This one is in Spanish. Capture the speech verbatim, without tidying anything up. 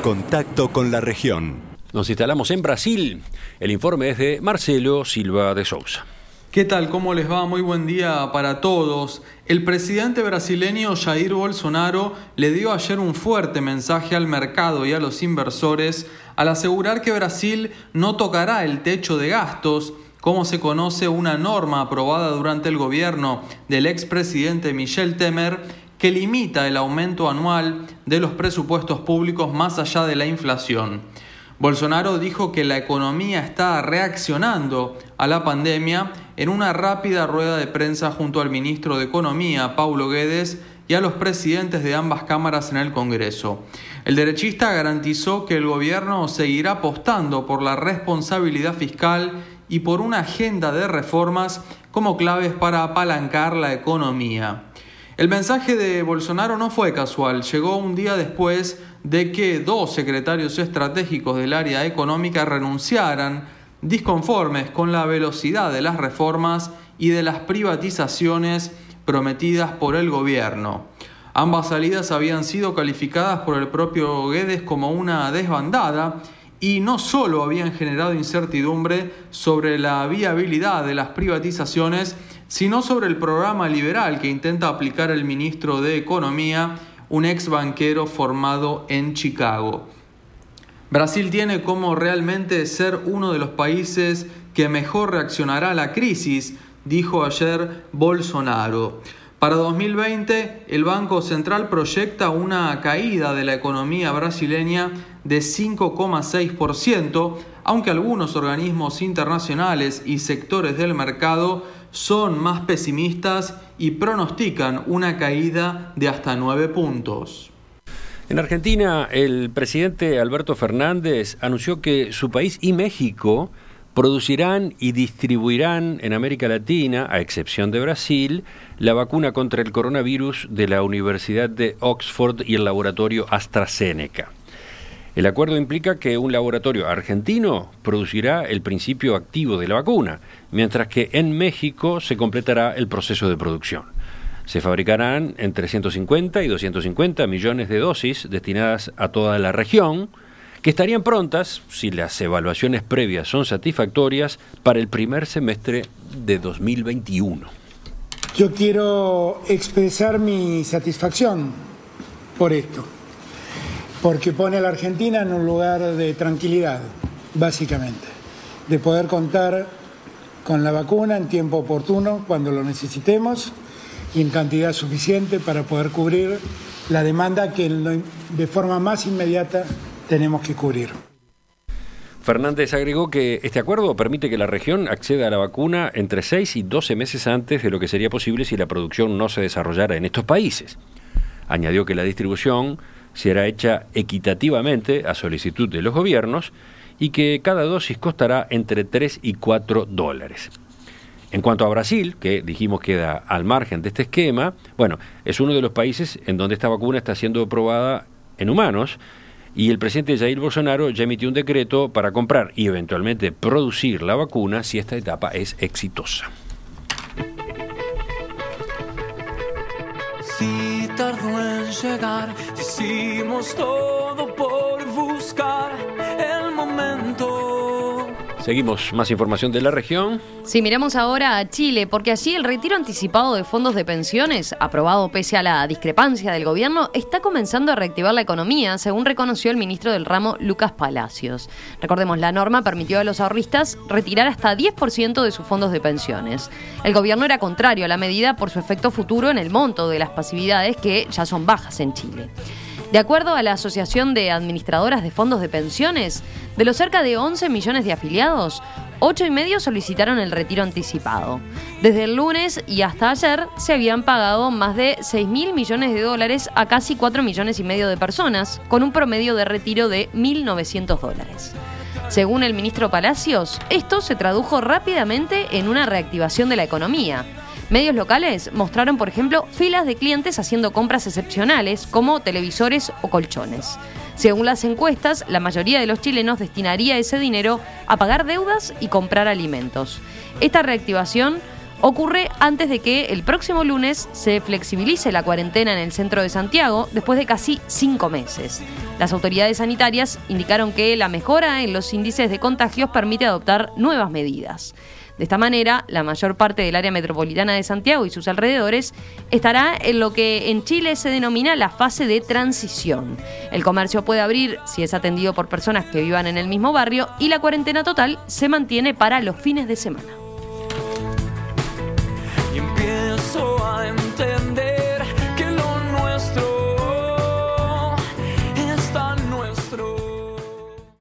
contacto con la región. Nos instalamos en Brasil. El informe es de Marcelo Silva de Sousa. ¿Qué tal? ¿Cómo les va? Muy buen día para todos. El presidente brasileño Jair Bolsonaro le dio ayer un fuerte mensaje al mercado y a los inversores al asegurar que Brasil no tocará el techo de gastos, como se conoce una norma aprobada durante el gobierno del expresidente Michel Temer, que limita el aumento anual de los presupuestos públicos más allá de la inflación. Bolsonaro dijo que la economía está reaccionando a la pandemia en una rápida rueda de prensa junto al ministro de Economía, Paulo Guedes, y a los presidentes de ambas cámaras en el Congreso. El derechista garantizó que el gobierno seguirá apostando por la responsabilidad fiscal y por una agenda de reformas como claves para apalancar la economía. El mensaje de Bolsonaro no fue casual, llegó un día después de que dos secretarios estratégicos del área económica renunciaran, disconformes con la velocidad de las reformas y de las privatizaciones prometidas por el gobierno. Ambas salidas habían sido calificadas por el propio Guedes como una desbandada y no solo habían generado incertidumbre sobre la viabilidad de las privatizaciones, sino sobre el programa liberal que intenta aplicar el ministro de Economía, un ex banquero formado en Chicago. Brasil tiene como realmente ser uno de los países que mejor reaccionará a la crisis, dijo ayer Bolsonaro. Para dos mil veinte, el Banco Central proyecta una caída de la economía brasileña de cinco coma seis por ciento, aunque algunos organismos internacionales y sectores del mercado son más pesimistas y pronostican una caída de hasta nueve puntos. En Argentina, el presidente Alberto Fernández anunció que su país y México producirán y distribuirán en América Latina, a excepción de Brasil, la vacuna contra el coronavirus de la Universidad de Oxford y el laboratorio AstraZeneca. El acuerdo implica que un laboratorio argentino producirá el principio activo de la vacuna, mientras que en México se completará el proceso de producción. Se fabricarán entre ciento cincuenta y doscientos cincuenta millones de dosis destinadas a toda la región, que estarían prontas, si las evaluaciones previas son satisfactorias, para el primer semestre de dos mil veintiuno. Yo quiero expresar mi satisfacción por esto, porque pone a la Argentina en un lugar de tranquilidad, básicamente, de poder contar con la vacuna en tiempo oportuno, cuando lo necesitemos, y en cantidad suficiente para poder cubrir la demanda que de forma más inmediata tenemos que cubrir. Fernández agregó que este acuerdo permite que la región acceda a la vacuna entre seis y doce meses antes de lo que sería posible si la producción no se desarrollara en estos países. Añadió que la distribución será hecha equitativamente a solicitud de los gobiernos y que cada dosis costará entre tres y cuatro dólares. En cuanto a Brasil, que dijimos queda al margen de este esquema, bueno, es uno de los países en donde esta vacuna está siendo probada en humanos, y el presidente Jair Bolsonaro ya emitió un decreto para comprar y eventualmente producir la vacuna si esta etapa es exitosa. Si tardó en llegar, hicimos todo por buscar el momento. Seguimos, más información de la región. Sí, miramos ahora a Chile, porque allí el retiro anticipado de fondos de pensiones, aprobado pese a la discrepancia del gobierno, está comenzando a reactivar la economía, según reconoció el ministro del ramo, Lucas Palacios. Recordemos, la norma permitió a los ahorristas retirar hasta diez por ciento de sus fondos de pensiones. El gobierno era contrario a la medida por su efecto futuro en el monto de las pasividades, que ya son bajas en Chile. De acuerdo a la Asociación de Administradoras de Fondos de Pensiones, de los cerca de once millones de afiliados, ocho y medio solicitaron el retiro anticipado. Desde el lunes y hasta ayer se habían pagado más de seis mil millones de dólares a casi cuatro millones y medio de personas, con un promedio de retiro de mil novecientos dólares. Según el ministro Palacios, esto se tradujo rápidamente en una reactivación de la economía. Medios locales mostraron, por ejemplo, filas de clientes haciendo compras excepcionales como televisores o colchones. Según las encuestas, la mayoría de los chilenos destinaría ese dinero a pagar deudas y comprar alimentos. Esta reactivación ocurre antes de que el próximo lunes se flexibilice la cuarentena en el centro de Santiago después de casi cinco meses. Las autoridades sanitarias indicaron que la mejora en los índices de contagios permite adoptar nuevas medidas. De esta manera, la mayor parte del área metropolitana de Santiago y sus alrededores estará en lo que en Chile se denomina la fase de transición. El comercio puede abrir si es atendido por personas que vivan en el mismo barrio y la cuarentena total se mantiene para los fines de semana.